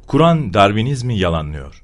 Kur'an Darwinizmi yalanlıyor.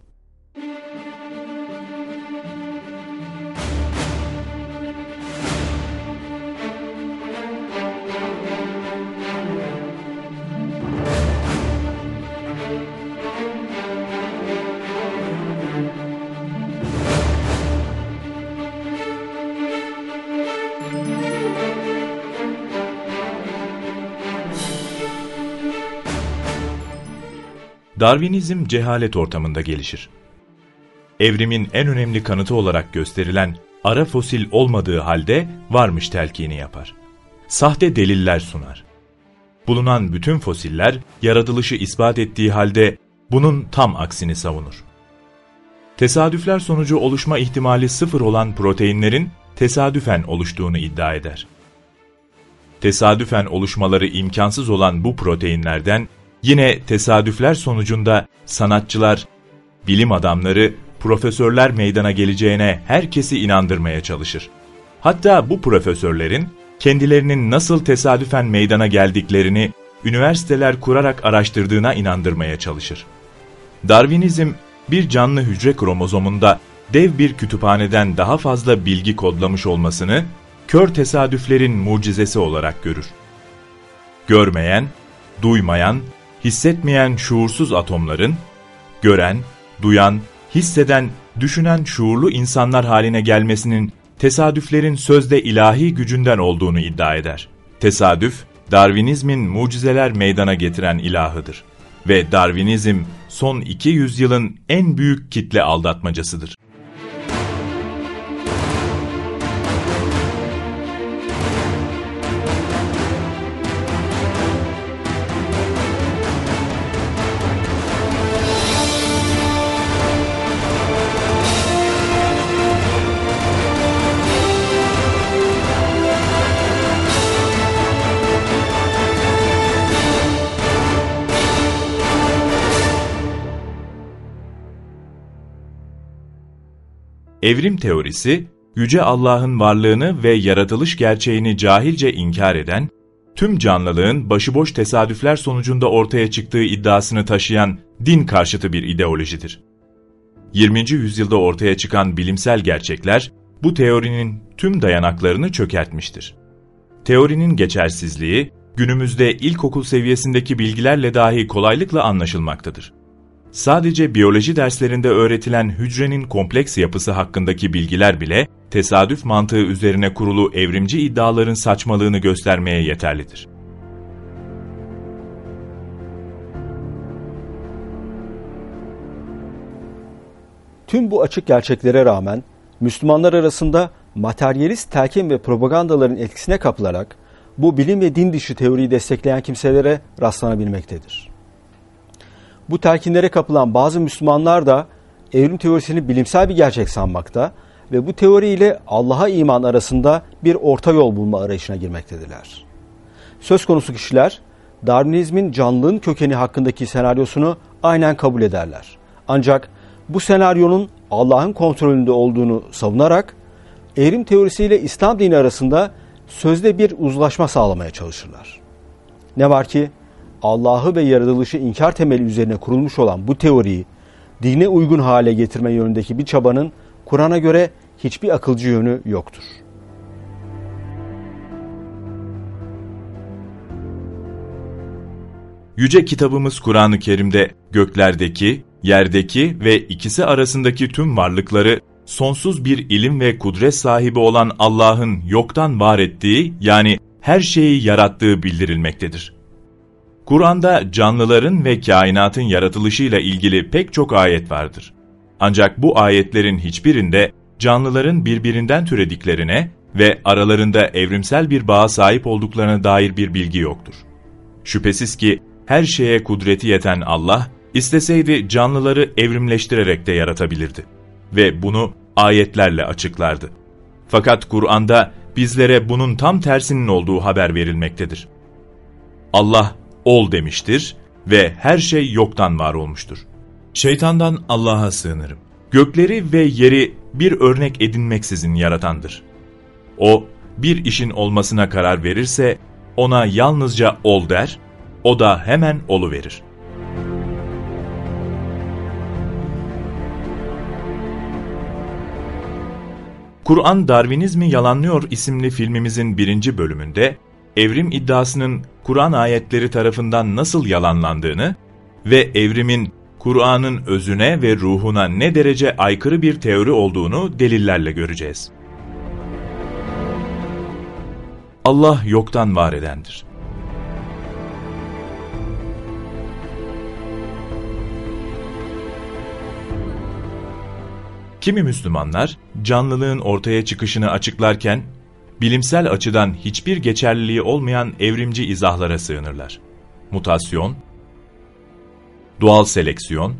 Darwinizm cehalet ortamında gelişir. Evrimin en önemli kanıtı olarak gösterilen ara fosil olmadığı halde varmış telkini yapar. Sahte deliller sunar. Bulunan bütün fosiller yaratılışı ispat ettiği halde bunun tam aksini savunur. Tesadüfler sonucu oluşma ihtimali sıfır olan proteinlerin tesadüfen oluştuğunu iddia eder. Tesadüfen oluşmaları imkansız olan bu proteinlerden yine tesadüfler sonucunda sanatçılar, bilim adamları, profesörler meydana geleceğine herkesi inandırmaya çalışır. Hatta bu profesörlerin kendilerinin nasıl tesadüfen meydana geldiklerini üniversiteler kurarak araştırdığına inandırmaya çalışır. Darwinizm, bir canlı hücre kromozomunda dev bir kütüphaneden daha fazla bilgi kodlamış olmasını kör tesadüflerin mucizesi olarak görür. Görmeyen, duymayan, hissetmeyen şuursuz atomların, gören, duyan, hisseden, düşünen şuurlu insanlar haline gelmesinin tesadüflerin sözde ilahi gücünden olduğunu iddia eder. Tesadüf, Darwinizmin mucizeler meydana getiren ilahıdır ve Darwinizm son 200 yılın en büyük kitle aldatmacasıdır. Evrim teorisi, Yüce Allah'ın varlığını ve yaratılış gerçeğini cahilce inkar eden, tüm canlılığın başıboş tesadüfler sonucunda ortaya çıktığı iddiasını taşıyan din karşıtı bir ideolojidir. 20. yüzyılda ortaya çıkan bilimsel gerçekler, bu teorinin tüm dayanaklarını çökertmiştir. Teorinin geçersizliği, günümüzde ilkokul seviyesindeki bilgilerle dahi kolaylıkla anlaşılmaktadır. Sadece biyoloji derslerinde öğretilen hücrenin kompleks yapısı hakkındaki bilgiler bile tesadüf mantığı üzerine kurulu evrimci iddiaların saçmalığını göstermeye yeterlidir. Tüm bu açık gerçeklere rağmen Müslümanlar arasında materyalist telkin ve propagandaların etkisine kapılarak bu bilim ve din dışı teoriyi destekleyen kimselere rastlanabilmektedir. Bu telkinlere kapılan bazı Müslümanlar da evrim teorisini bilimsel bir gerçek sanmakta ve bu teoriyle Allah'a iman arasında bir orta yol bulma arayışına girmektedirler. Söz konusu kişiler Darwinizmin canlılığın kökeni hakkındaki senaryosunu aynen kabul ederler. Ancak bu senaryonun Allah'ın kontrolünde olduğunu savunarak evrim teorisiyle İslam dini arasında sözde bir uzlaşma sağlamaya çalışırlar. Ne var ki Allah'ı ve yaratılışı inkar temeli üzerine kurulmuş olan bu teoriyi dine uygun hale getirme yönündeki bir çabanın Kur'an'a göre hiçbir akılcı yönü yoktur. Yüce kitabımız Kur'an-ı Kerim'de göklerdeki, yerdeki ve ikisi arasındaki tüm varlıkları sonsuz bir ilim ve kudret sahibi olan Allah'ın yoktan var ettiği, yani her şeyi yarattığı bildirilmektedir. Kur'an'da canlıların ve kainatın yaratılışıyla ilgili pek çok ayet vardır. Ancak bu ayetlerin hiçbirinde canlıların birbirinden türediklerine ve aralarında evrimsel bir bağa sahip olduklarına dair bir bilgi yoktur. Şüphesiz ki her şeye kudreti yeten Allah, isteseydi canlıları evrimleştirerek de yaratabilirdi ve bunu ayetlerle açıklardı. Fakat Kur'an'da bizlere bunun tam tersinin olduğu haber verilmektedir. Allah ol demiştir ve her şey yoktan var olmuştur. Şeytandan Allah'a sığınırım. Gökleri ve yeri bir örnek edinmeksizin yaratandır. O, bir işin olmasına karar verirse ona yalnızca ol der, o da hemen oluverir. Kur'an Darwinizmi Yalanlıyor isimli filmimizin 1. bölümünde evrim iddiasının Kur'an ayetleri tarafından nasıl yalanlandığını ve evrimin Kur'an'ın özüne ve ruhuna ne derece aykırı bir teori olduğunu delillerle göreceğiz. Allah yoktan var edendir. Kimi Müslümanlar, canlılığın ortaya çıkışını açıklarken, bilimsel açıdan hiçbir geçerliliği olmayan evrimci izahlara sığınırlar. Mutasyon, doğal seleksiyon,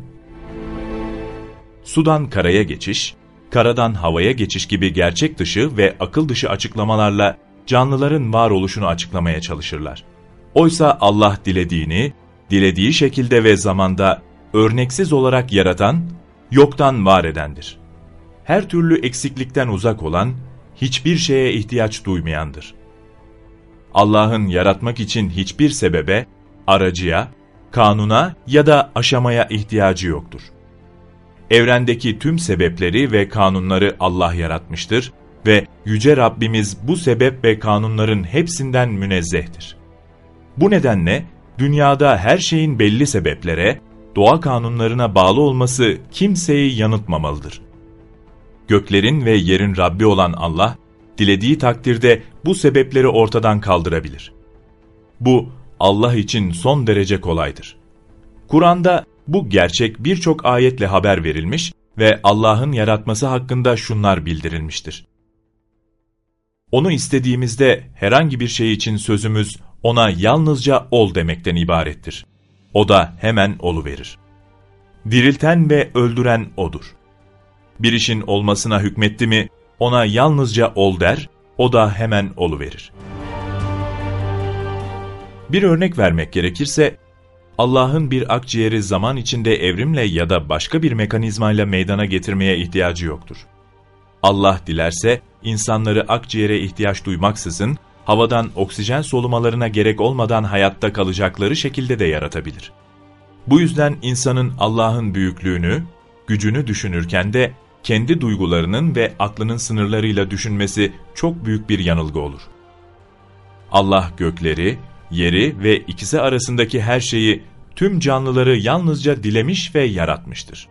sudan karaya geçiş, karadan havaya geçiş gibi gerçek dışı ve akıl dışı açıklamalarla canlıların varoluşunu açıklamaya çalışırlar. Oysa Allah dilediğini, dilediği şekilde ve zamanda örneksiz olarak yaratan, yoktan var edendir. Her türlü eksiklikten uzak olan, hiçbir şeye ihtiyaç duymayandır. Allah'ın yaratmak için hiçbir sebebe, aracıya, kanuna ya da aşamaya ihtiyacı yoktur. Evrendeki tüm sebepleri ve kanunları Allah yaratmıştır ve Yüce Rabbimiz bu sebep ve kanunların hepsinden münezzehtir. Bu nedenle dünyada her şeyin belli sebeplere, doğa kanunlarına bağlı olması kimseyi yanıltmamalıdır. Göklerin ve yerin Rabbi olan Allah, dilediği takdirde bu sebepleri ortadan kaldırabilir. Bu, Allah için son derece kolaydır. Kur'an'da bu gerçek birçok ayetle haber verilmiş ve Allah'ın yaratması hakkında şunlar bildirilmiştir. Onu istediğimizde herhangi bir şey için sözümüz ona yalnızca ol demekten ibarettir. O da hemen oluverir. Dirilten ve öldüren O'dur. Bir işin olmasına hükmetti mi, ona yalnızca ol der, o da hemen oluverir. Bir örnek vermek gerekirse, Allah'ın bir akciğeri zaman içinde evrimle ya da başka bir mekanizmayla meydana getirmeye ihtiyacı yoktur. Allah dilerse, insanları akciğere ihtiyaç duymaksızın, havadan oksijen solumalarına gerek olmadan hayatta kalacakları şekilde de yaratabilir. Bu yüzden insanın Allah'ın büyüklüğünü, gücünü düşünürken de kendi duygularının ve aklının sınırlarıyla düşünmesi çok büyük bir yanılgı olur. Allah gökleri, yeri ve ikisi arasındaki her şeyi, tüm canlıları yalnızca dilemiş ve yaratmıştır.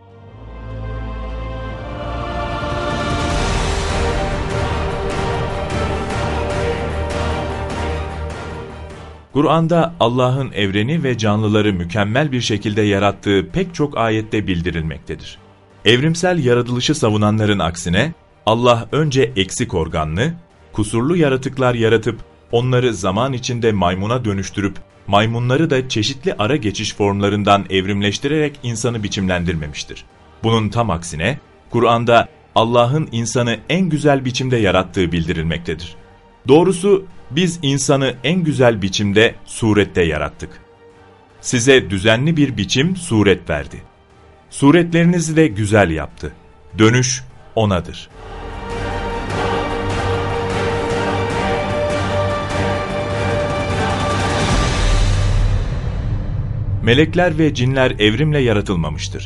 Kur'an'da Allah'ın evreni ve canlıları mükemmel bir şekilde yarattığı pek çok ayette bildirilmektedir. Evrimsel yaratılışı savunanların aksine, Allah önce eksik organlı, kusurlu yaratıklar yaratıp, onları zaman içinde maymuna dönüştürüp, maymunları da çeşitli ara geçiş formlarından evrimleştirerek insanı biçimlendirmemiştir. Bunun tam aksine, Kur'an'da Allah'ın insanı en güzel biçimde yarattığı bildirilmektedir. Doğrusu, biz insanı en güzel biçimde, surette yarattık. Size düzenli bir biçim, suret verdi. Suretlerinizi de güzel yaptı. Dönüş O'nadır. Melekler ve cinler evrimle yaratılmamıştır.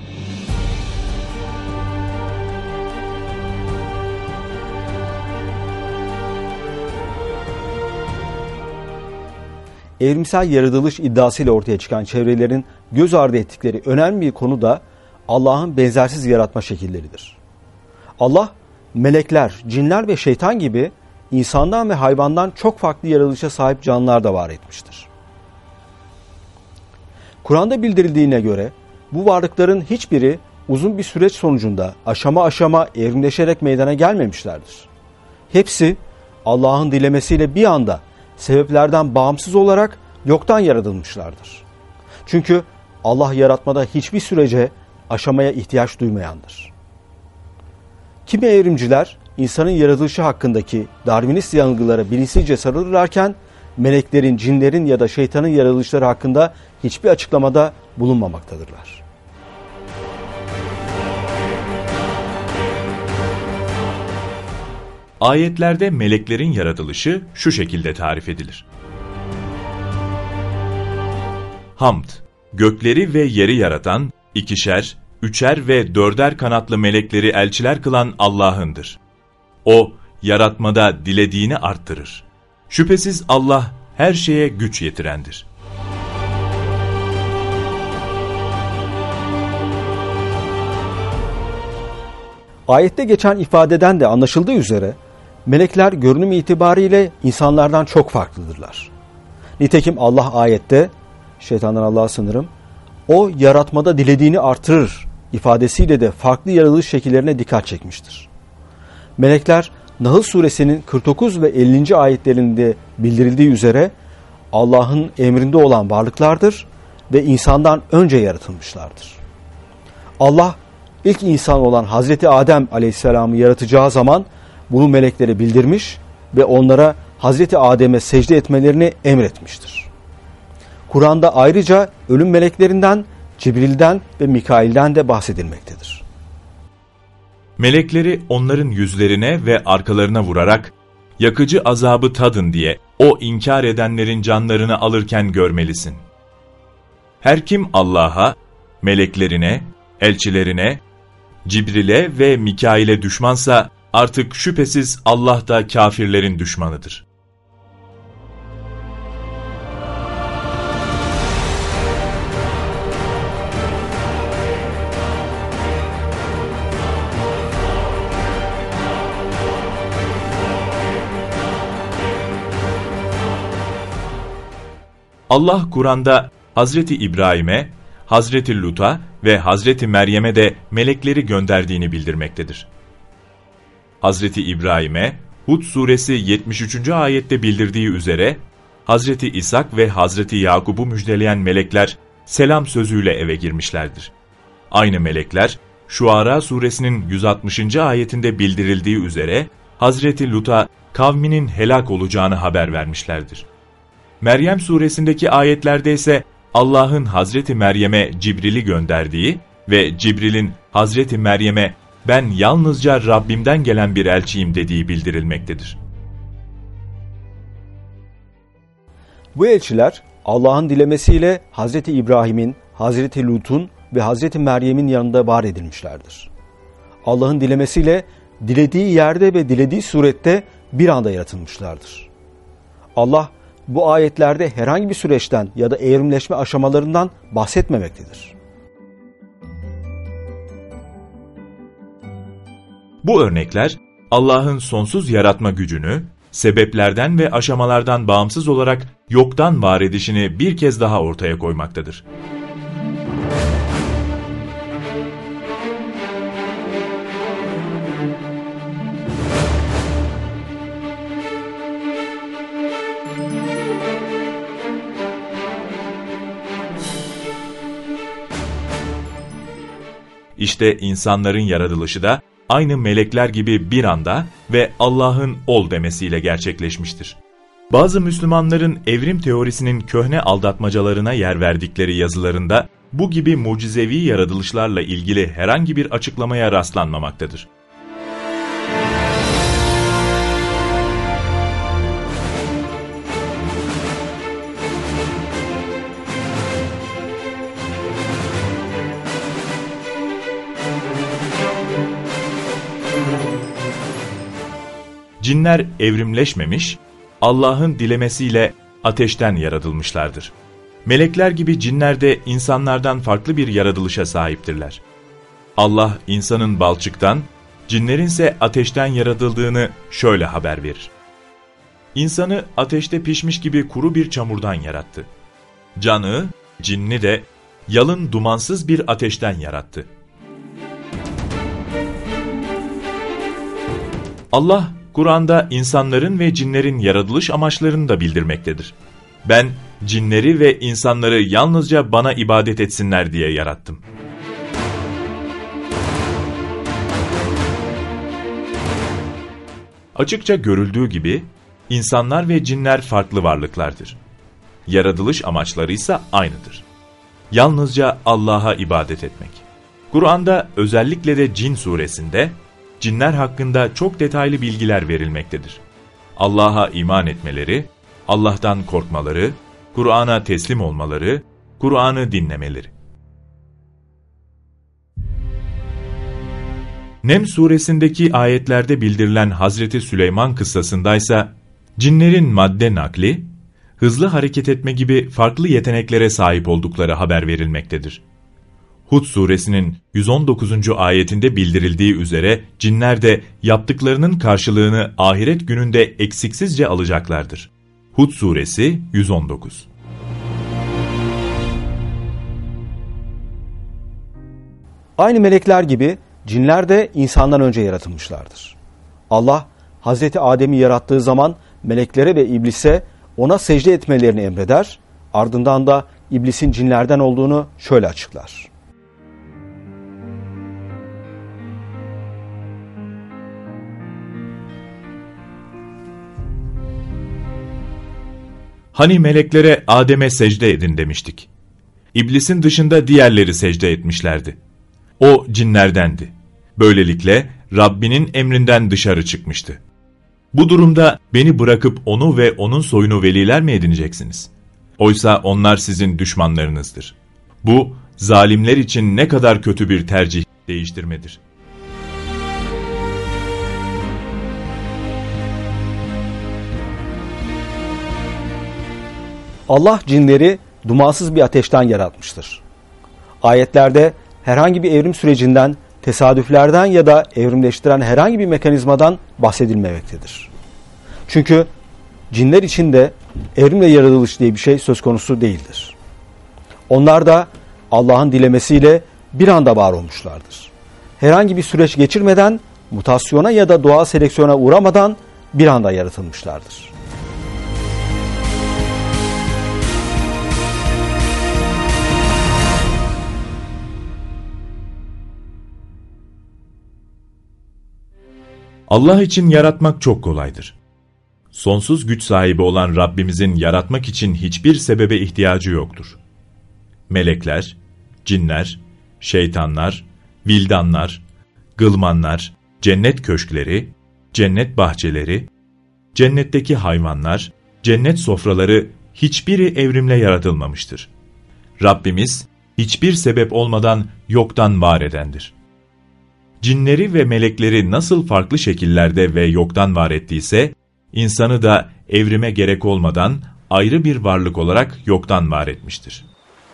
Evrimsel yaratılış iddiasıyla ortaya çıkan çevrelerin göz ardı ettikleri önemli bir konu da Allah'ın benzersiz yaratma şekilleridir. Allah, melekler, cinler ve şeytan gibi insandan ve hayvandan çok farklı yaratılışa sahip canlılar da var etmiştir. Kur'an'da bildirildiğine göre bu varlıkların hiçbiri uzun bir süreç sonucunda aşama aşama evrimleşerek meydana gelmemişlerdir. Hepsi Allah'ın dilemesiyle bir anda sebeplerden bağımsız olarak yoktan yaratılmışlardır. Çünkü Allah yaratmada hiçbir sürece, aşamaya ihtiyaç duymayandır. Kimi evrimciler insanın yaratılışı hakkındaki Darwinist yanılgılara bilinçsizce sarılırlarken meleklerin, cinlerin ya da şeytanın yaratılışları hakkında hiçbir açıklamada bulunmamaktadırlar. Ayetlerde meleklerin yaratılışı şu şekilde tarif edilir. Hamd, gökleri ve yeri yaratan, ikişer, üçer ve dörder kanatlı melekleri elçiler kılan Allah'ındır. O, yaratmada dilediğini arttırır. Şüphesiz Allah her şeye güç yetirendir. Ayette geçen ifadeden de anlaşıldığı üzere melekler görünüm itibariyle insanlardan çok farklıdırlar. Nitekim Allah ayette, şeytandan Allah'a sığınırım, o yaratmada dilediğini artırır ifadesiyle de farklı yaratılış şekillerine dikkat çekmiştir. Melekler Nahl suresinin 49 ve 50. ayetlerinde bildirildiği üzere Allah'ın emrinde olan varlıklardır ve insandan önce yaratılmışlardır. Allah ilk insan olan Hazreti Adem Aleyhisselam'ı yaratacağı zaman bunu meleklere bildirmiş ve onlara Hazreti Adem'e secde etmelerini emretmiştir. Kur'an'da ayrıca ölüm meleklerinden, Cibril'den ve Mikail'den de bahsedilmektedir. Melekleri onların yüzlerine ve arkalarına vurarak, yakıcı azabı tadın diye o inkar edenlerin canlarını alırken görmelisin. Her kim Allah'a, meleklerine, elçilerine, Cibril'e ve Mikail'e düşmansa artık şüphesiz Allah da kafirlerin düşmanıdır. Allah Kur'an'da Hazreti İbrahim'e, Hazreti Lut'a ve Hazreti Meryem'e de melekleri gönderdiğini bildirmektedir. Hazreti İbrahim'e Hud suresi 73. ayette bildirdiği üzere Hazreti İshak ve Hazreti Yakub'u müjdeleyen melekler selam sözüyle eve girmişlerdir. Aynı melekler Şuara suresinin 160. ayetinde bildirildiği üzere Hazreti Lut'a kavminin helak olacağını haber vermişlerdir. Meryem suresindeki ayetlerde ise Allah'ın Hazreti Meryem'e Cibril'i gönderdiği ve Cibril'in Hazreti Meryem'e ben yalnızca Rabbimden gelen bir elçiyim dediği bildirilmektedir. Bu elçiler Allah'ın dilemesiyle Hazreti İbrahim'in, Hazreti Lut'un ve Hazreti Meryem'in yanında var edilmişlerdir. Allah'ın dilemesiyle dilediği yerde ve dilediği surette bir anda yaratılmışlardır. Allah bu ayetlerde herhangi bir süreçten ya da evrimleşme aşamalarından bahsetmemektedir. Bu örnekler Allah'ın sonsuz yaratma gücünü, sebeplerden ve aşamalardan bağımsız olarak yoktan var edişini bir kez daha ortaya koymaktadır. İşte insanların yaratılışı da aynı melekler gibi bir anda ve Allah'ın ol demesiyle gerçekleşmiştir. Bazı Müslümanların evrim teorisinin köhne aldatmacalarına yer verdikleri yazılarında bu gibi mucizevi yaratılışlarla ilgili herhangi bir açıklamaya rastlanmamaktadır. Cinler evrimleşmemiş, Allah'ın dilemesiyle ateşten yaratılmışlardır. Melekler gibi cinler de insanlardan farklı bir yaratılışa sahiptirler. Allah insanın balçıktan, cinlerin ise ateşten yaratıldığını şöyle haber verir. İnsanı ateşte pişmiş gibi kuru bir çamurdan yarattı. Canı, cinni de yalın dumansız bir ateşten yarattı. Allah, Kur'an'da insanların ve cinlerin yaratılış amaçlarını da bildirmektedir. Ben cinleri ve insanları yalnızca bana ibadet etsinler diye yarattım. Açıkça görüldüğü gibi insanlar ve cinler farklı varlıklardır. Yaratılış amaçları ise aynıdır. Yalnızca Allah'a ibadet etmek. Kur'an'da özellikle de Cin suresinde cinler hakkında çok detaylı bilgiler verilmektedir. Allah'a iman etmeleri, Allah'tan korkmaları, Kur'an'a teslim olmaları, Kur'an'ı dinlemeleri. Nem suresindeki ayetlerde bildirilen Hazreti Süleyman kıssasındaysa, cinlerin madde nakli, hızlı hareket etme gibi farklı yeteneklere sahip oldukları haber verilmektedir. Hud suresinin 119. ayetinde bildirildiği üzere cinler de yaptıklarının karşılığını ahiret gününde eksiksizce alacaklardır. Hud suresi 119. Aynı melekler gibi cinler de insandan önce yaratılmışlardır. Allah, Hazreti Adem'i yarattığı zaman meleklere ve iblise ona secde etmelerini emreder, ardından da iblisin cinlerden olduğunu şöyle açıklar. Hani meleklere Adem'e secde edin demiştik. İblisin dışında diğerleri secde etmişlerdi. O cinlerdendi. Böylelikle Rabbinin emrinden dışarı çıkmıştı. Bu durumda beni bırakıp onu ve onun soyunu veliler mi edineceksiniz? Oysa onlar sizin düşmanlarınızdır. Bu, zalimler için ne kadar kötü bir tercih değiştirmedir. Allah cinleri dumansız bir ateşten yaratmıştır. Ayetlerde herhangi bir evrim sürecinden, tesadüflerden ya da evrimleştiren herhangi bir mekanizmadan bahsedilmemektedir. Çünkü cinler için de evrimle yaratılış diye bir şey söz konusu değildir. Onlar da Allah'ın dilemesiyle bir anda var olmuşlardır. Herhangi bir süreç geçirmeden, mutasyona ya da doğal seleksiyona uğramadan bir anda yaratılmışlardır. Allah için yaratmak çok kolaydır. Sonsuz güç sahibi olan Rabbimizin yaratmak için hiçbir sebebe ihtiyacı yoktur. Melekler, cinler, şeytanlar, vildanlar, gılmanlar, cennet köşkleri, cennet bahçeleri, cennetteki hayvanlar, cennet sofraları hiçbiri evrimle yaratılmamıştır. Rabbimiz hiçbir sebep olmadan yoktan var edendir. Cinleri ve melekleri nasıl farklı şekillerde ve yoktan var ettiyse, insanı da evrime gerek olmadan ayrı bir varlık olarak yoktan var etmiştir.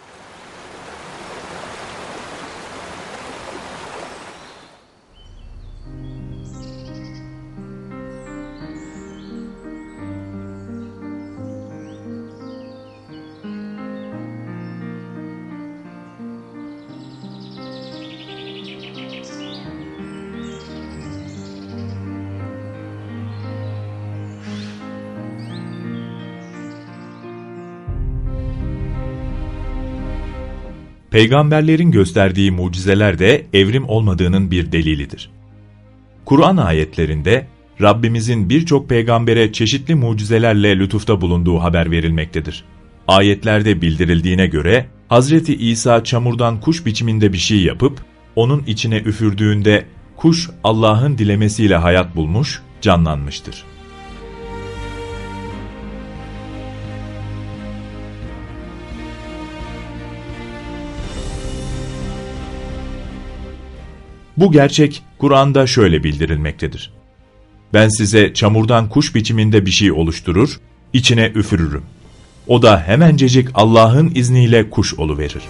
Peygamberlerin gösterdiği mucizeler de evrim olmadığının bir delilidir. Kur'an ayetlerinde Rabbimizin birçok peygambere çeşitli mucizelerle lütufta bulunduğu haber verilmektedir. Ayetlerde bildirildiğine göre Hazreti İsa çamurdan kuş biçiminde bir şey yapıp onun içine üfürdüğünde kuş Allah'ın dilemesiyle hayat bulmuş, canlanmıştır. Bu gerçek Kur'an'da şöyle bildirilmektedir. Ben size çamurdan kuş biçiminde bir şey oluşturur, içine üfürürüm. O da hemencecik Allah'ın izniyle kuş oluverir.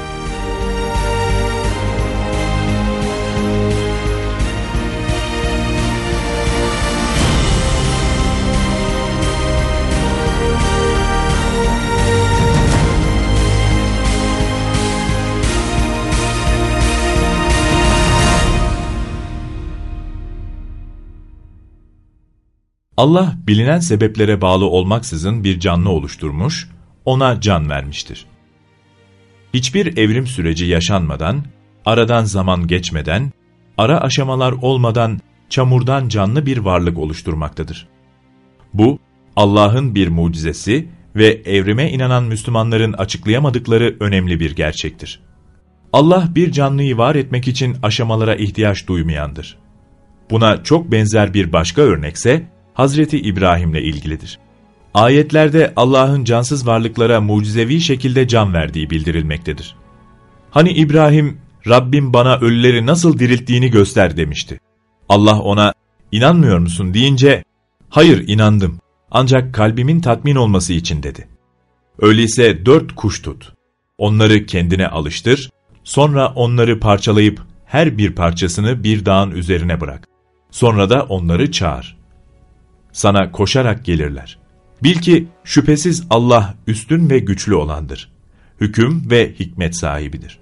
Allah bilinen sebeplere bağlı olmaksızın bir canlı oluşturmuş, ona can vermiştir. Hiçbir evrim süreci yaşanmadan, aradan zaman geçmeden, ara aşamalar olmadan çamurdan canlı bir varlık oluşturmaktadır. Bu, Allah'ın bir mucizesi ve evrime inanan Müslümanların açıklayamadıkları önemli bir gerçektir. Allah bir canlıyı var etmek için aşamalara ihtiyaç duymayandır. Buna çok benzer bir başka örnekse, Hazreti İbrahim'le ilgilidir. Ayetlerde Allah'ın cansız varlıklara mucizevi şekilde can verdiği bildirilmektedir. Hani İbrahim Rabbim bana ölüleri nasıl dirilttiğini göster demişti. Allah ona, inanmıyor musun deyince, hayır inandım, ancak kalbimin tatmin olması için dedi. Öyleyse 4 kuş tut, onları kendine alıştır, sonra onları parçalayıp her bir parçasını bir dağın üzerine bırak. Sonra da onları çağır. Sana koşarak gelirler. Bil ki şüphesiz Allah üstün ve güçlü olandır. Hüküm ve hikmet sahibidir.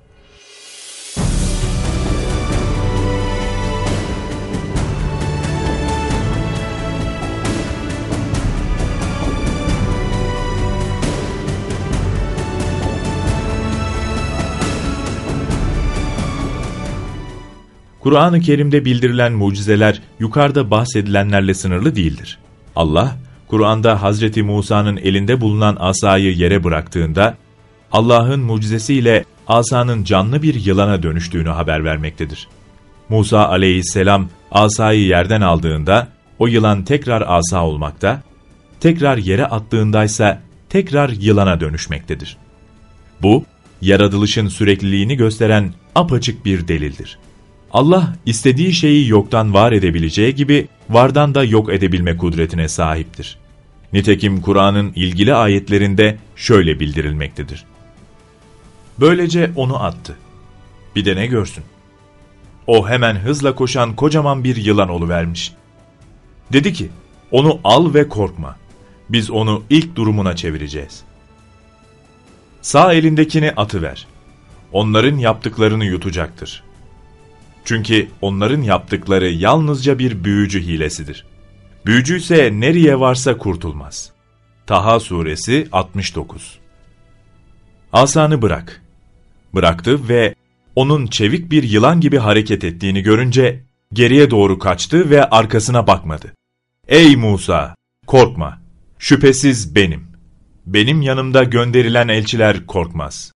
Kur'an-ı Kerim'de bildirilen mucizeler yukarıda bahsedilenlerle sınırlı değildir. Allah, Kur'an'da Hazreti Musa'nın elinde bulunan asayı yere bıraktığında, Allah'ın mucizesiyle asanın canlı bir yılana dönüştüğünü haber vermektedir. Musa aleyhisselam asayı yerden aldığında, o yılan tekrar asa olmakta, tekrar yere attığındaysa tekrar yılana dönüşmektedir. Bu, yaratılışın sürekliliğini gösteren apaçık bir delildir. Allah istediği şeyi yoktan var edebileceği gibi vardan da yok edebilme kudretine sahiptir. Nitekim Kur'an'ın ilgili ayetlerinde şöyle bildirilmektedir. Böylece onu attı. Bir de ne görsün? O hemen hızla koşan kocaman bir yılan oluvermiş. Dedi ki, onu al ve korkma. Biz onu ilk durumuna çevireceğiz. Sağ elindekini atıver. Onların yaptıklarını yutacaktır. Çünkü onların yaptıkları yalnızca bir büyücü hilesidir. Büyücü ise nereye varsa kurtulmaz. Taha suresi 69. Asanı bırak. Bıraktı ve onun çevik bir yılan gibi hareket ettiğini görünce geriye doğru kaçtı ve arkasına bakmadı. Ey Musa! Korkma! Şüphesiz benim. Benim yanımda gönderilen elçiler korkmaz.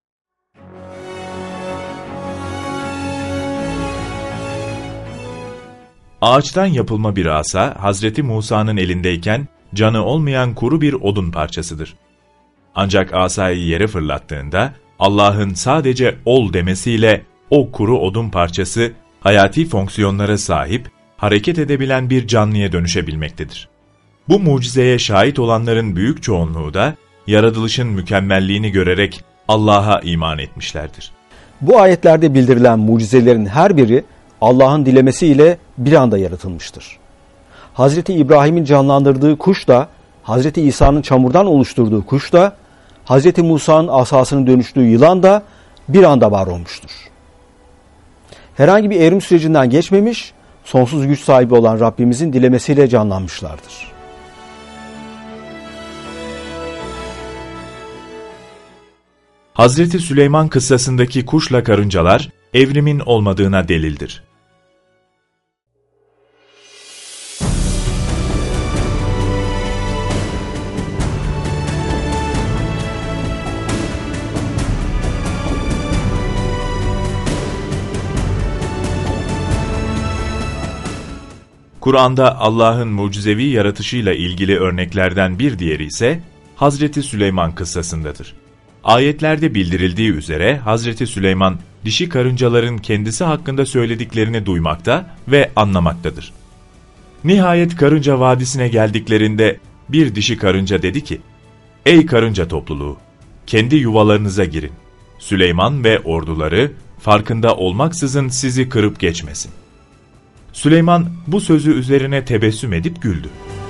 Ağaçtan yapılma bir asa, Hazreti Musa'nın elindeyken canı olmayan kuru bir odun parçasıdır. Ancak asayı yere fırlattığında, Allah'ın sadece ol demesiyle o kuru odun parçası, hayati fonksiyonlara sahip, hareket edebilen bir canlıya dönüşebilmektedir. Bu mucizeye şahit olanların büyük çoğunluğu da, yaratılışın mükemmelliğini görerek Allah'a iman etmişlerdir. Bu ayetlerde bildirilen mucizelerin her biri, Allah'ın dilemesiyle bir anda yaratılmıştır. Hazreti İbrahim'in canlandırdığı kuş da, Hazreti İsa'nın çamurdan oluşturduğu kuş da, Hazreti Musa'nın asasının dönüştüğü yılan da bir anda var olmuştur. Herhangi bir evrim sürecinden geçmemiş, sonsuz güç sahibi olan Rabbimizin dilemesiyle canlanmışlardır. Hazreti Süleyman kıssasındaki kuşla karıncalar, evrimin olmadığına delildir. Kur'an'da Allah'ın mucizevi yaratışıyla ilgili örneklerden bir diğeri ise Hazreti Süleyman kıssasındadır. Ayetlerde bildirildiği üzere Hazreti Süleyman, dişi karıncaların kendisi hakkında söylediklerini duymakta ve anlamaktadır. Nihayet Karınca Vadisi'ne geldiklerinde bir dişi karınca dedi ki, "Ey karınca topluluğu, kendi yuvalarınıza girin. Süleyman ve orduları farkında olmaksızın sizi kırıp geçmesin." Süleyman bu sözü üzerine tebessüm edip güldü.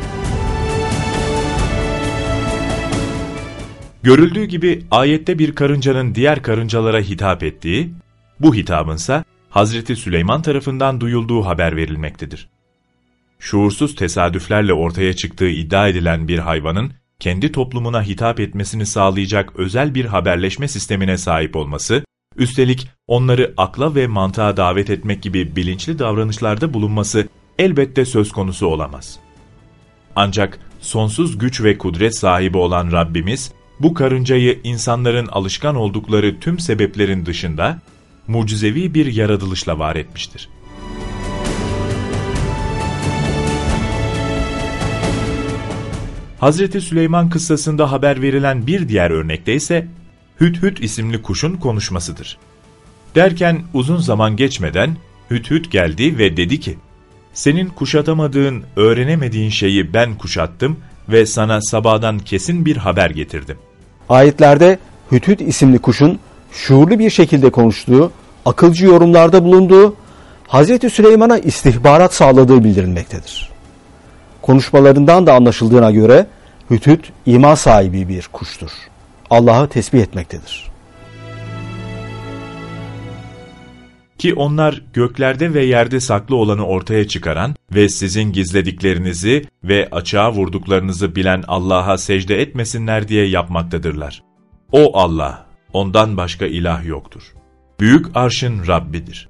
Görüldüğü gibi ayette bir karıncanın diğer karıncalara hitap ettiği, bu hitabınsa Hazreti Süleyman tarafından duyulduğu haber verilmektedir. Şuursuz tesadüflerle ortaya çıktığı iddia edilen bir hayvanın kendi toplumuna hitap etmesini sağlayacak özel bir haberleşme sistemine sahip olması, üstelik onları akla ve mantığa davet etmek gibi bilinçli davranışlarda bulunması elbette söz konusu olamaz. Ancak sonsuz güç ve kudret sahibi olan Rabbimiz, bu karıncayı insanların alışkan oldukları tüm sebeplerin dışında mucizevi bir yaratılışla var etmiştir. Hazreti Süleyman kıssasında haber verilen bir diğer örnekte ise Hüdhüd isimli kuşun konuşmasıdır. Derken uzun zaman geçmeden Hüdhüd geldi ve dedi ki, senin kuşatamadığın, öğrenemediğin şeyi ben kuşattım ve sana sabahdan kesin bir haber getirdim. Ayetlerde Hüdhüd isimli kuşun şuurlu bir şekilde konuştuğu, akılcı yorumlarda bulunduğu, Hazreti Süleyman'a istihbarat sağladığı bildirilmektedir. Konuşmalarından da anlaşıldığına göre Hüdhüd iman sahibi bir kuştur. Allah'ı tesbih etmektedir. Ki onlar göklerde ve yerde saklı olanı ortaya çıkaran ve sizin gizlediklerinizi ve açığa vurduklarınızı bilen Allah'a secde etmesinler diye yapmaktadırlar. O Allah, ondan başka ilah yoktur. Büyük arşın Rabbidir.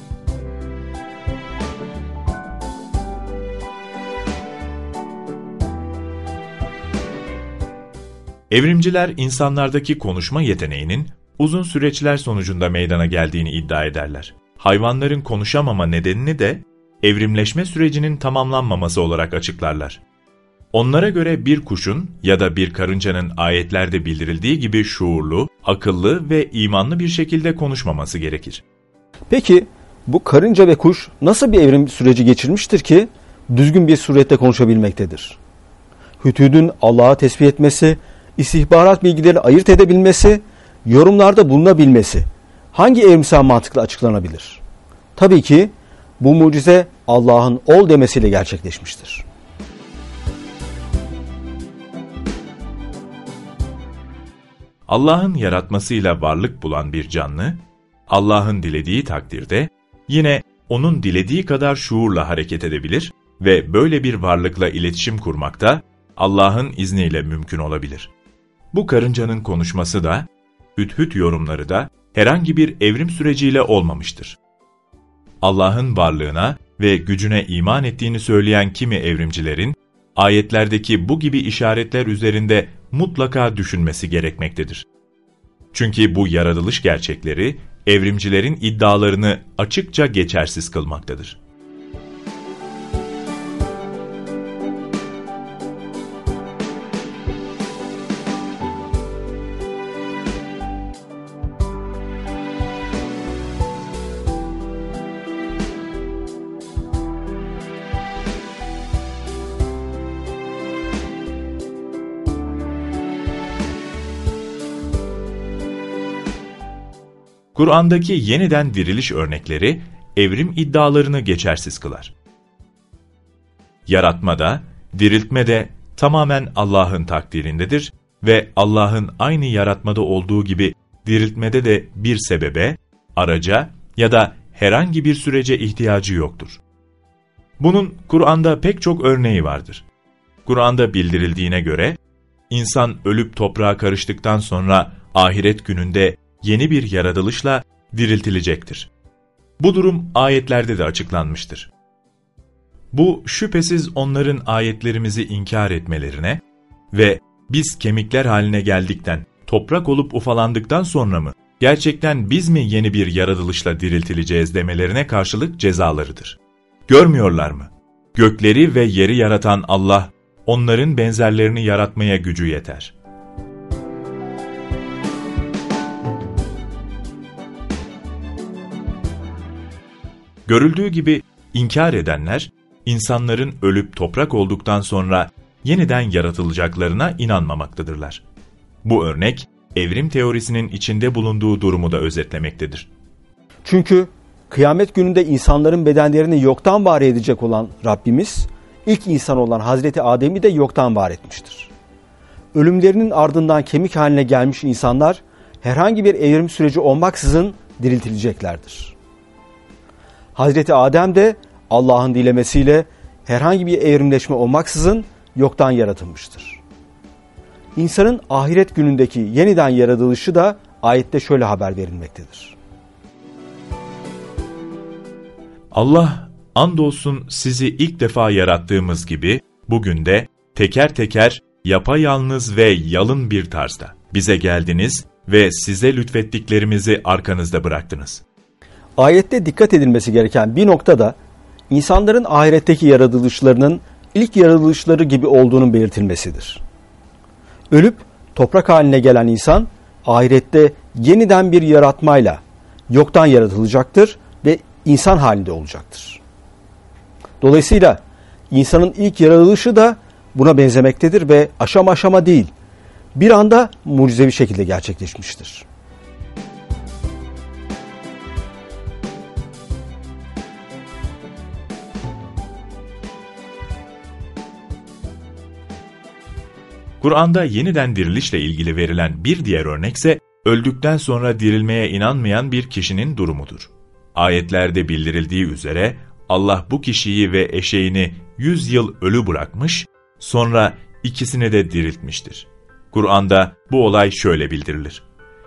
Evrimciler insanlardaki konuşma yeteneğinin uzun süreçler sonucunda meydana geldiğini iddia ederler. Hayvanların konuşamama nedenini de evrimleşme sürecinin tamamlanmaması olarak açıklarlar. Onlara göre bir kuşun ya da bir karıncanın ayetlerde bildirildiği gibi şuurlu, akıllı ve imanlı bir şekilde konuşmaması gerekir. Peki bu karınca ve kuş nasıl bir evrim süreci geçirmiştir ki düzgün bir surette konuşabilmektedir? Hüdhüd'ün Allah'a tesbih etmesi, istihbarat bilgileri ayırt edebilmesi, yorumlarda bulunabilmesi hangi evrimsel mantıkla açıklanabilir? Tabii ki bu mucize Allah'ın ol demesiyle gerçekleşmiştir. Allah'ın yaratmasıyla varlık bulan bir canlı, Allah'ın dilediği takdirde yine onun dilediği kadar şuurla hareket edebilir ve böyle bir varlıkla iletişim kurmak da Allah'ın izniyle mümkün olabilir. Bu karıncanın konuşması da, Hüdhüd yorumları da herhangi bir evrim süreciyle olmamıştır. Allah'ın varlığına ve gücüne iman ettiğini söyleyen kimi evrimcilerin, ayetlerdeki bu gibi işaretler üzerinde mutlaka düşünmesi gerekmektedir. Çünkü bu yaratılış gerçekleri, evrimcilerin iddialarını açıkça geçersiz kılmaktadır. Kur'an'daki yeniden diriliş örnekleri evrim iddialarını geçersiz kılar. Yaratmada, diriltmede tamamen Allah'ın takdirindedir ve Allah'ın aynı yaratmada olduğu gibi diriltmede de bir sebebe, araca ya da herhangi bir sürece ihtiyacı yoktur. Bunun Kur'an'da pek çok örneği vardır. Kur'an'da bildirildiğine göre, insan ölüp toprağa karıştıktan sonra ahiret gününde yeni bir yaratılışla diriltilecektir. Bu durum ayetlerde de açıklanmıştır. Bu şüphesiz onların ayetlerimizi inkar etmelerine ve biz kemikler haline geldikten, toprak olup ufalandıktan sonra mı, gerçekten biz mi yeni bir yaratılışla diriltileceğiz demelerine karşılık cezalarıdır. Görmüyorlar mı? Gökleri ve yeri yaratan Allah, onların benzerlerini yaratmaya gücü yeter. Görüldüğü gibi inkar edenler, insanların ölüp toprak olduktan sonra yeniden yaratılacaklarına inanmamaktadırlar. Bu örnek, evrim teorisinin içinde bulunduğu durumu da özetlemektedir. Çünkü kıyamet gününde insanların bedenlerini yoktan var edecek olan Rabbimiz, ilk insan olan Hazreti Adem'i de yoktan var etmiştir. Ölümlerinin ardından kemik haline gelmiş insanlar, herhangi bir evrim süreci olmaksızın diriltileceklerdir. Hazreti Adem de Allah'ın dilemesiyle herhangi bir evrimleşme olmaksızın yoktan yaratılmıştır. İnsanın ahiret günündeki yeniden yaratılışı da ayette şöyle haber verilmektedir. Allah, andolsun sizi ilk defa yarattığımız gibi bugün de teker teker yapayalnız ve yalın bir tarzda bize geldiniz ve size lütfettiklerimizi arkanızda bıraktınız. Ayette dikkat edilmesi gereken bir nokta da insanların ahiretteki yaratılışlarının ilk yaratılışları gibi olduğunun belirtilmesidir. Ölüp toprak haline gelen insan ahirette yeniden bir yaratmayla yoktan yaratılacaktır ve insan halinde olacaktır. Dolayısıyla insanın ilk yaratılışı da buna benzemektedir ve aşama aşama değil, bir anda mucizevi şekilde gerçekleşmiştir. Kur'an'da yeniden dirilişle ilgili verilen bir diğer örnekse, öldükten sonra dirilmeye inanmayan bir kişinin durumudur. Ayetlerde bildirildiği üzere, Allah bu kişiyi ve eşeğini 100 yıl ölü bırakmış, sonra ikisini de diriltmiştir. Kur'an'da bu olay şöyle bildirilir.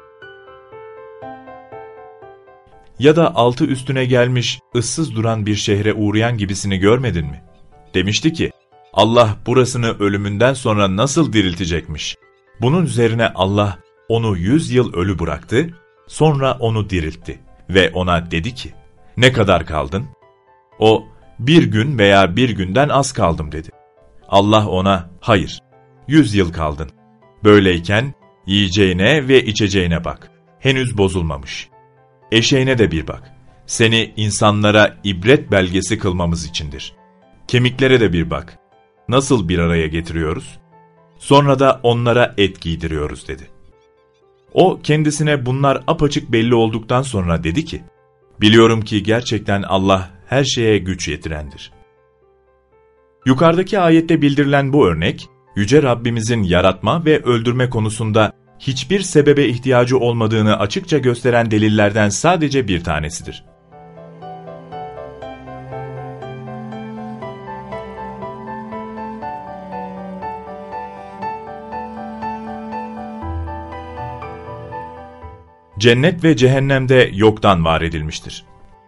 Ya da altı üstüne gelmiş, ıssız duran bir şehre uğrayan gibisini görmedin mi? Demişti ki, Allah burasını ölümünden sonra nasıl diriltecekmiş? Bunun üzerine Allah onu 100 yıl ölü bıraktı, sonra onu diriltti ve ona dedi ki, ne kadar kaldın? O, 1 gün veya 1 günden az kaldım dedi. Allah ona, hayır, 100 yıl kaldın. Böyleyken yiyeceğine ve içeceğine bak, henüz bozulmamış. Eşeğine de bir bak, seni insanlara ibret belgesi kılmamız içindir. Kemiklere de bir bak, nasıl bir araya getiriyoruz? Sonra da onlara et giydiriyoruz dedi. O kendisine bunlar apaçık belli olduktan sonra dedi ki, biliyorum ki gerçekten Allah her şeye güç yetirendir. Yukarıdaki ayette bildirilen bu örnek, Yüce Rabbimizin yaratma ve öldürme konusunda hiçbir sebebe ihtiyacı olmadığını açıkça gösteren delillerden sadece bir tanesidir. Cennet ve cehennemde yoktan var edilmiştir.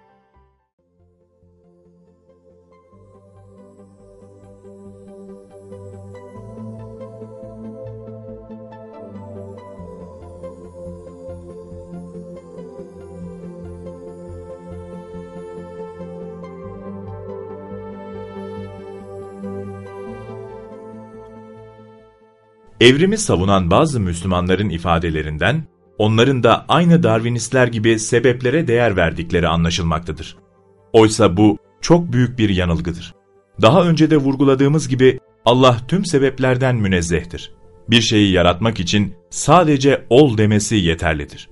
Evrimi savunan bazı Müslümanların ifadelerinden, onların da aynı Darwinistler gibi sebeplere değer verdikleri anlaşılmaktadır. Oysa bu çok büyük bir yanılgıdır. Daha önce de vurguladığımız gibi Allah tüm sebeplerden münezzehtir. Bir şeyi yaratmak için sadece ol demesi yeterlidir.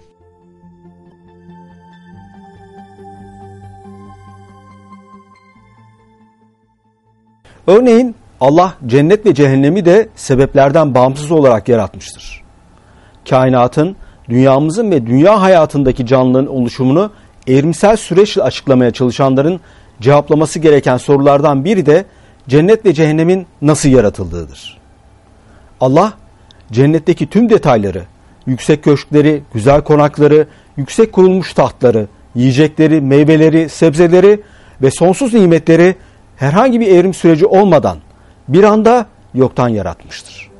Örneğin Allah cennet ve cehennemi de sebeplerden bağımsız olarak yaratmıştır. Kainatın, dünyamızın ve dünya hayatındaki canlının oluşumunu evrimsel süreçle açıklamaya çalışanların cevaplaması gereken sorulardan biri de cennet ve cehennemin nasıl yaratıldığıdır. Allah, cennetteki tüm detayları, yüksek köşkleri, güzel konakları, yüksek kurulmuş tahtları, yiyecekleri, meyveleri, sebzeleri ve sonsuz nimetleri herhangi bir evrim süreci olmadan bir anda yoktan yaratmıştır.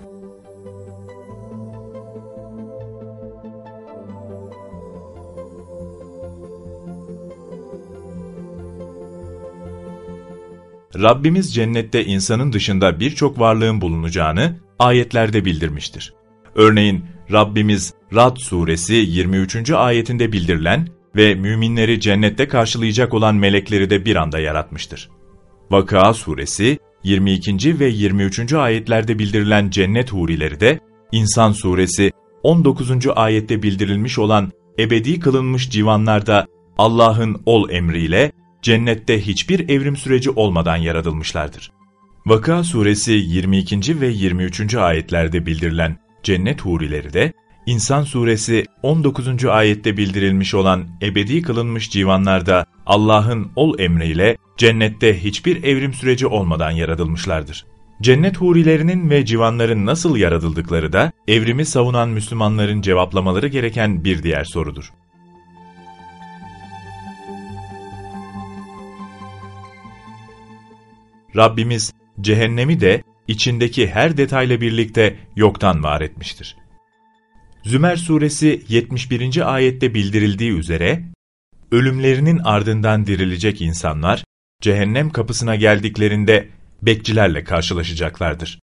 Rabbimiz cennette insanın dışında birçok varlığın bulunacağını ayetlerde bildirmiştir. Örneğin Rabbimiz Ra'd suresi 23. ayetinde bildirilen ve müminleri cennette karşılayacak olan melekleri de bir anda yaratmıştır. Vakıa suresi 22. ve 23. ayetlerde bildirilen cennet hurileri de İnsan suresi 19. ayette bildirilmiş olan ebedi kılınmış civanlarda Allah'ın ol emriyle cennette hiçbir evrim süreci olmadan yaratılmışlardır. Vakıa suresi 22. ve 23. ayetlerde bildirilen cennet hurileri de İnsan suresi 19. ayette bildirilmiş olan ebedi kılınmış civanlarda Allah'ın ol emriyle cennette hiçbir evrim süreci olmadan yaratılmışlardır. Cennet hurilerinin ve civanların nasıl yaratıldıkları da evrimi savunan Müslümanların cevaplamaları gereken bir diğer sorudur. Rabbimiz cehennemi de içindeki her detayla birlikte yoktan var etmiştir. Zümer suresi 71. ayette bildirildiği üzere, ölümlerinin ardından dirilecek insanlar, cehennem kapısına geldiklerinde bekçilerle karşılaşacaklardır.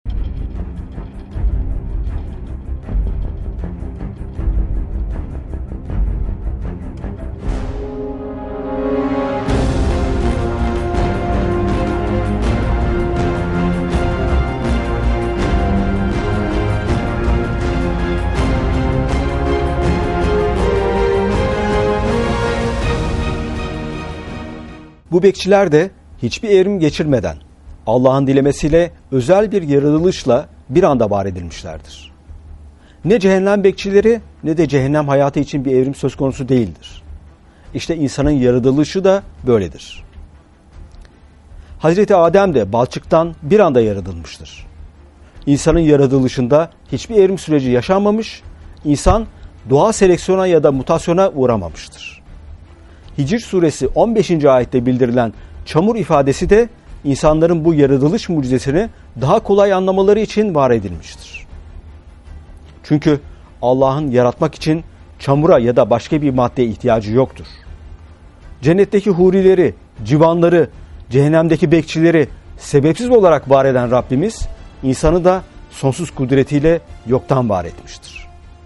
Bu bekçiler de hiçbir evrim geçirmeden Allah'ın dilemesiyle özel bir yaratılışla bir anda var edilmişlerdir. Ne cehennem bekçileri ne de cehennem hayatı için bir evrim söz konusu değildir. İşte insanın yaratılışı da böyledir. Hazreti Adem de balçıktan bir anda yaratılmıştır. İnsanın yaratılışında hiçbir evrim süreci yaşanmamış, insan doğal seleksiyona ya da mutasyona uğramamıştır. Hicr suresi 15. ayette bildirilen çamur ifadesi de insanların bu yaratılış mucizesini daha kolay anlamaları için var edilmiştir. Çünkü Allah'ın yaratmak için çamura ya da başka bir maddeye ihtiyacı yoktur. Cennetteki hurileri, civanları, cehennemdeki bekçileri sebepsiz olarak var eden Rabbimiz, insanı da sonsuz kudretiyle yoktan var etmiştir.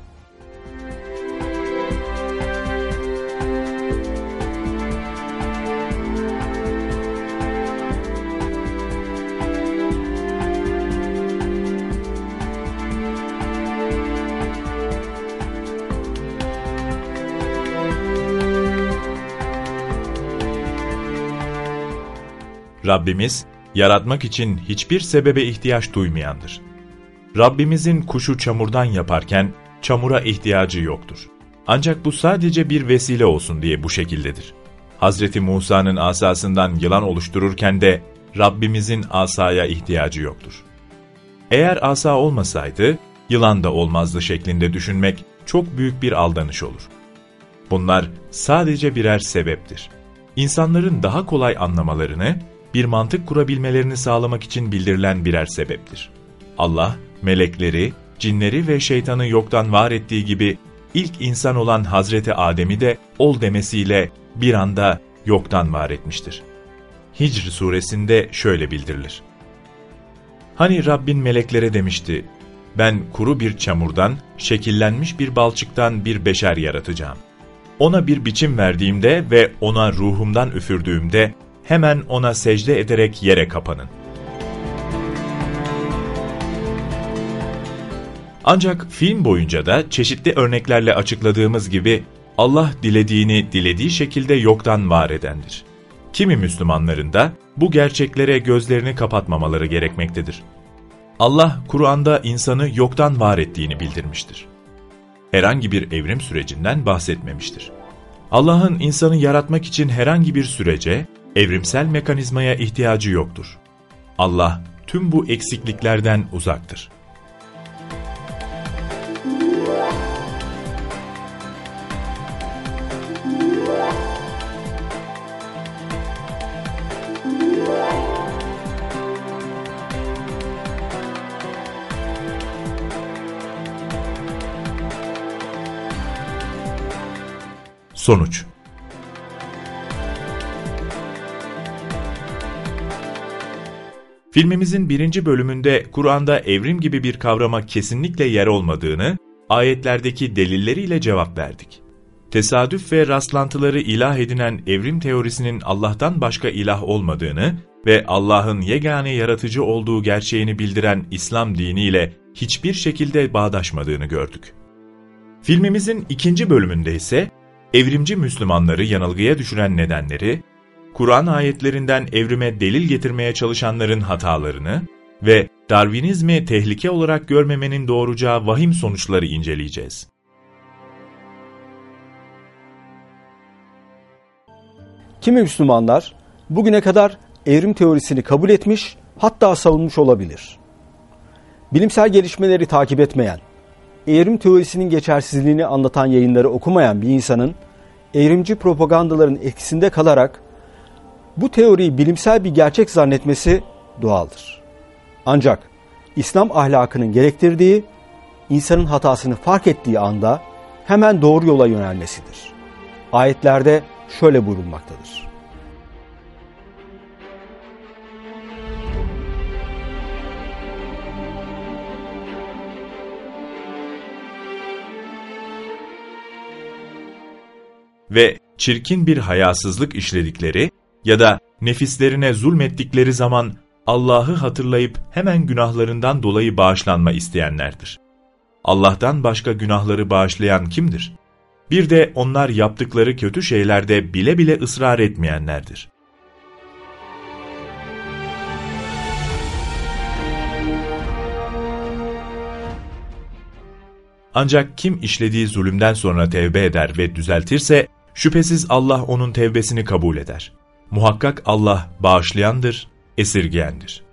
Rabbimiz, yaratmak için hiçbir sebebe ihtiyaç duymayandır. Rabbimizin kuşu çamurdan yaparken çamura ihtiyacı yoktur. Ancak bu sadece bir vesile olsun diye bu şekildedir. Hazreti Musa'nın asasından yılan oluştururken de Rabbimizin asaya ihtiyacı yoktur. Eğer asa olmasaydı, yılan da olmazdı şeklinde düşünmek çok büyük bir aldanış olur. Bunlar sadece birer sebeptir. İnsanların daha kolay anlamalarını, bir mantık kurabilmelerini sağlamak için bildirilen birer sebeptir. Allah, melekleri, cinleri ve şeytanı yoktan var ettiği gibi ilk insan olan Hazreti Adem'i de ol demesiyle bir anda yoktan var etmiştir. Hicr suresinde şöyle bildirilir. Hani Rabbin meleklere demişti, ben kuru bir çamurdan, şekillenmiş bir balçıktan bir beşer yaratacağım. Ona bir biçim verdiğimde ve ona ruhumdan üfürdüğümde, hemen ona secde ederek yere kapanın. Ancak film boyunca da çeşitli örneklerle açıkladığımız gibi Allah dilediğini dilediği şekilde yoktan var edendir. Kimi Müslümanların da bu gerçeklere gözlerini kapatmamaları gerekmektedir. Allah Kur'an'da insanı yoktan var ettiğini bildirmiştir. Herhangi bir evrim sürecinden bahsetmemiştir. Allah'ın insanı yaratmak için herhangi bir sürece, evrimsel mekanizmaya ihtiyacı yoktur. Allah tüm bu eksikliklerden uzaktır. Sonuç: filmimizin 1. bölümünde Kur'an'da evrim gibi bir kavrama kesinlikle yer olmadığını, ayetlerdeki delilleriyle cevap verdik. Tesadüf ve rastlantıları ilah edinen evrim teorisinin Allah'tan başka ilah olmadığını ve Allah'ın yegane yaratıcı olduğu gerçeğini bildiren İslam diniyle hiçbir şekilde bağdaşmadığını gördük. Filmimizin 2. bölümünde ise evrimci Müslümanları yanılgıya düşüren nedenleri, Kur'an ayetlerinden evrime delil getirmeye çalışanların hatalarını ve Darwinizmi tehlike olarak görmemenin doğuracağı vahim sonuçları inceleyeceğiz. Kimi Müslümanlar bugüne kadar evrim teorisini kabul etmiş, hatta savunmuş olabilir. Bilimsel gelişmeleri takip etmeyen, evrim teorisinin geçersizliğini anlatan yayınları okumayan bir insanın evrimci propagandaların etkisinde kalarak bu teoriyi bilimsel bir gerçek zannetmesi doğaldır. Ancak İslam ahlakının gerektirdiği, insanın hatasını fark ettiği anda hemen doğru yola yönelmesidir. Ayetlerde şöyle buyurulmaktadır. Ve çirkin bir hayasızlık işledikleri ya da nefislerine zulmettikleri zaman Allah'ı hatırlayıp hemen günahlarından dolayı bağışlanma isteyenlerdir. Allah'tan başka günahları bağışlayan kimdir? Bir de onlar yaptıkları kötü şeylerde bile bile ısrar etmeyenlerdir. Ancak kim işlediği zulümden sonra tevbe eder ve düzeltirse, şüphesiz Allah onun tevbesini kabul eder. Muhakkak Allah bağışlayandır, esirgeyendir.